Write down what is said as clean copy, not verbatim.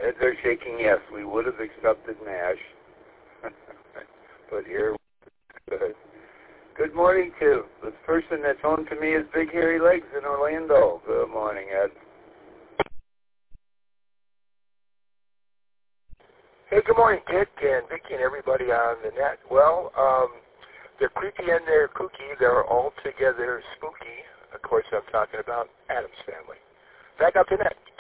Heads are shaking, yes. We would have accepted MASH. But here, good. Good morning to the person that's home to me is Big Hairy Legs in Orlando. Good morning, Ed. Hey, good morning, Dick and Vicky and everybody on the net. Well, they're creepy and they're kooky. They're altogether spooky. Of course, I'm talking about Addams Family. Back up to net.